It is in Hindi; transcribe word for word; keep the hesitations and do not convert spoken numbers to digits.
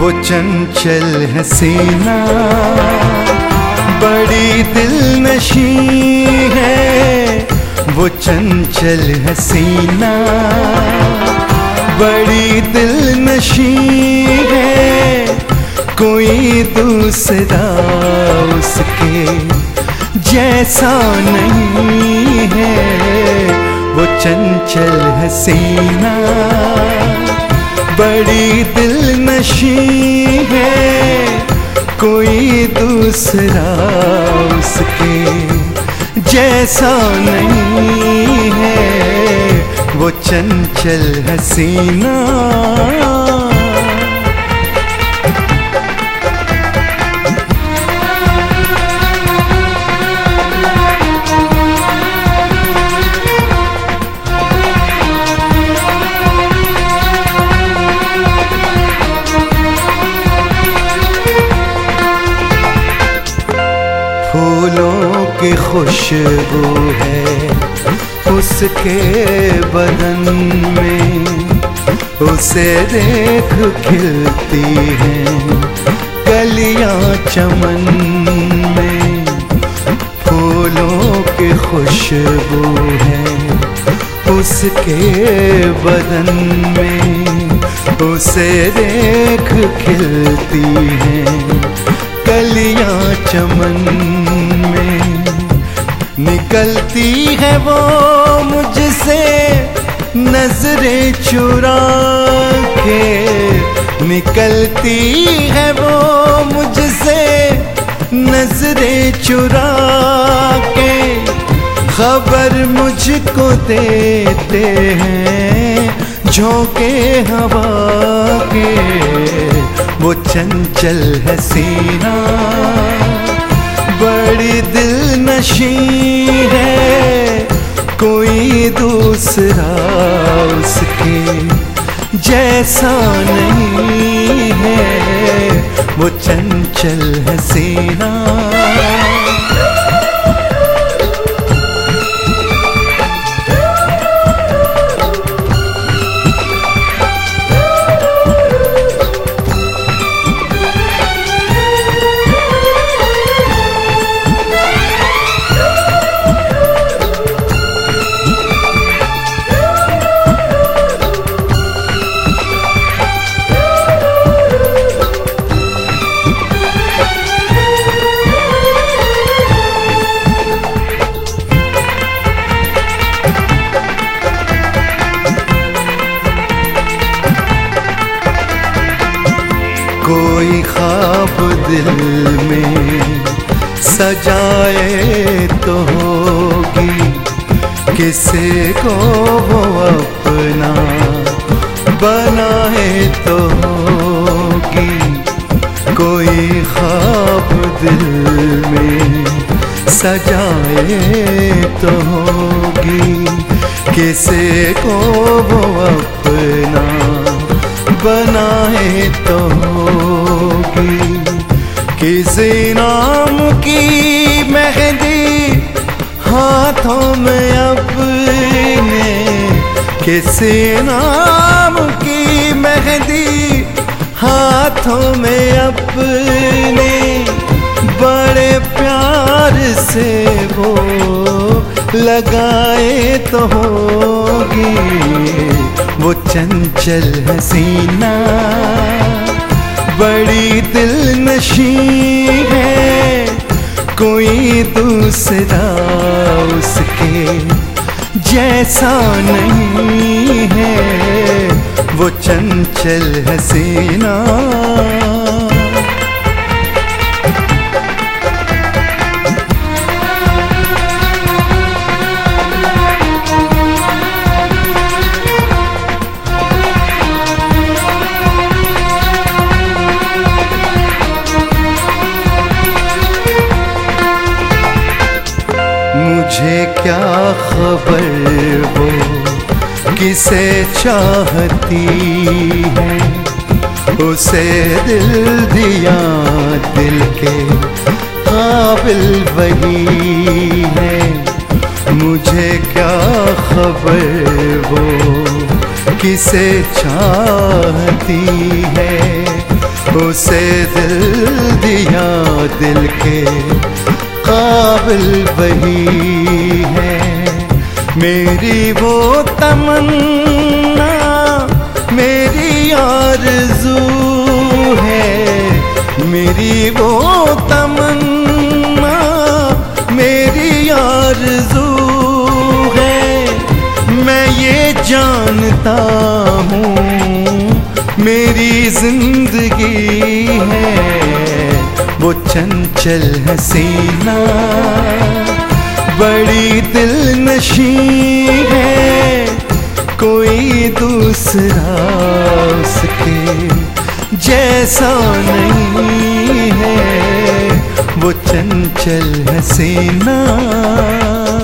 वो चंचल हसीना बड़ी दिलनशी है। वो चंचल हसीना बड़ी दिलनशी है। कोई दूसरा उसके जैसा नहीं है। वो चंचल हसीना बड़ी दिलनशी है। कोई दूसरा उसके जैसा नहीं है। वो चंचल हसीना फूलों की खुशबू है उसके बदन में। उसे देख खिलती हैं कलियां चमन में। फूलों की खुशबू है उसके बदन में। उसे देख खिलती हैं कलियां चमन में। निकलती है वो मुझसे नजरें चुरा के। निकलती है वो मुझसे नजरें चुरा के। खबर मुझको देते हैं झोंके हवा के। वो चंचल हसीना बड़ी दिलनशी है। कोई दूसरा उसके जैसा नहीं है। वो चंचल हसीना कोई ख्वाब दिल में सजाए तो होगी। किसी को वो अपना बनाए तो होगी। कोई ख्वाब दिल में सजाए तो होगी। किसी को वो अपना बनाए तो होगी। किसी नाम की मेहंदी हाथों में अपने। किसी नाम की मेहंदी हाथों में अपने। बड़े प्यार से वो लगाए तो होगी। वो चंचल हसीना बड़ी दिलनशी है। कोई दूसरा उसके जैसा नहीं है। वो चंचल हसीना मुझे क्या खबर वो किसे चाहती है। उसे दिल दिया दिल के काबिल वही है। मुझे क्या खबर वो किसे चाहती है। उसे दिल दिया दिल के काबिल वही है। मेरी वो तमन्ना मेरी आरज़ू है, मेरी वो तमन्ना मेरी आरज़ू है। मैं ये जानता हूँ मेरी जिंदगी है वो चंचल हसीना, बड़ी दिलनशी है, कोई दूसरा उसके जैसा नहीं है वो चंचल हसीना।